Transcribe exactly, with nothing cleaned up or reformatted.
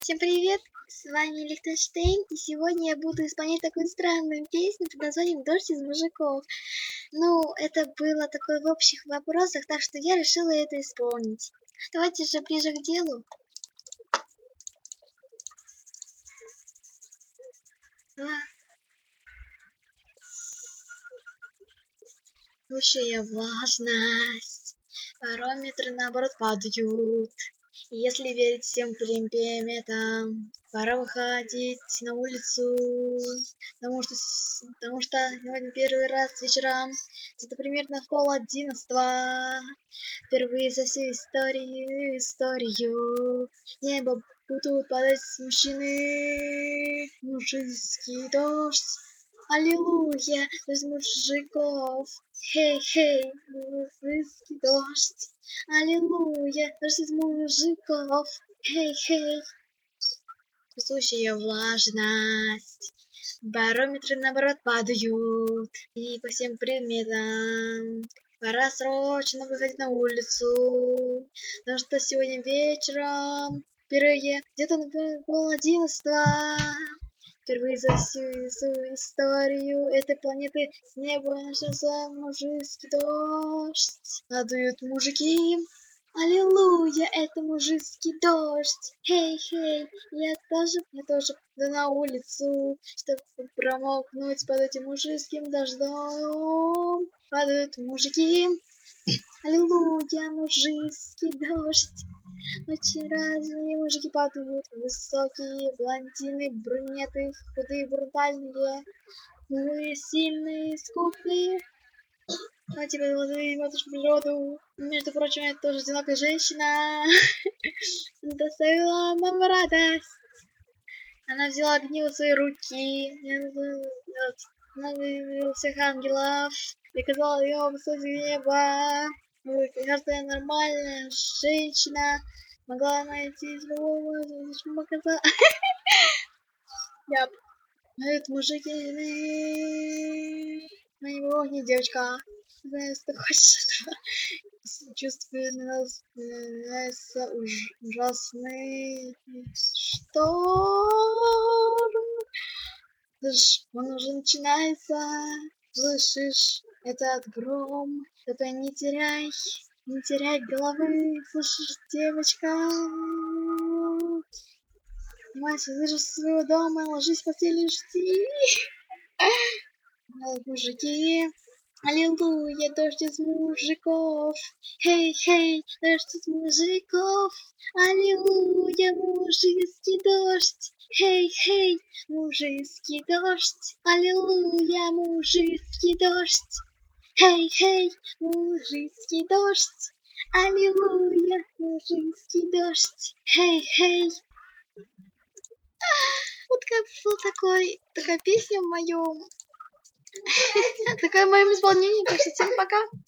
Всем привет! С вами Лихтенштейн, и сегодня я буду исполнять такую странную песню под названием «Дождь из мужиков». Ну, это было такое в общих вопросах, так что я решила это исполнить. Давайте же ближе к делу. Высшая влажность, барометры наоборот падают. И если верить всем приметам, пора выходить на улицу, потому что, потому что сегодня первый раз вечером, где-то примерно в пол одиннадцатого, впервые за всю историю, историю, небо будут падать мужчины, мужицкий дождь. Аллилуйя, из мужиков, хей-хей, мужицкий дождь. Аллилуйя, дождь из мужиков, хей-хей. Растущая влажность, барометры наоборот падают, и по всем предметам пора срочно выходить на улицу, потому что сегодня вечером, впервые, где-то на пол одиннадцатого, впервые за всю историю этой планеты с неба начался мужицкий дождь. Надуют мужики. Аллилуйя, это мужицкий дождь. Хей-хей, я тоже, я тоже иду на улицу, чтобы промокнуть под этим мужицким дождем. Падают мужики. Аллилуйя, мужицкий дождь. Очень разные мужики падают. Высокие, блондины, брюнеты, худые, брутальные, мы сильные, скупые. А тебе смотришь природу. Между прочим, это тоже одинокая женщина. Доставила нам радость. Она взяла огни в свои руки. Она вывела всех ангелов. И казала ее высокое небо. Каждая нормальная женщина могла найти любого, что показала. Я. Это мужики. Моего не девочка. Знаю, что ты хочешь. Чувствую нас, нас уж, ужасный шторм. Он уже начинается. Слышишь этот гром? Только не теряй, не теряй головы. Слышишь, девочка? Снимайся, выйдешь из своего дома, ложись в постель и жди. Мужики. Аллилуйя, дождь из мужиков. Хей-хей, дождь из мужиков. Аллилуйя, мужицкий дождь. Хей-хей, мужицкий дождь. Аллилуйя, мужицкий дождь. Хей-хей, мужицкий дождь. Аллилуйя, мужицкий дождь. Хей-хей. Вот как был такой, такая песня в моем, такая в моем исполнении. Так что всем пока.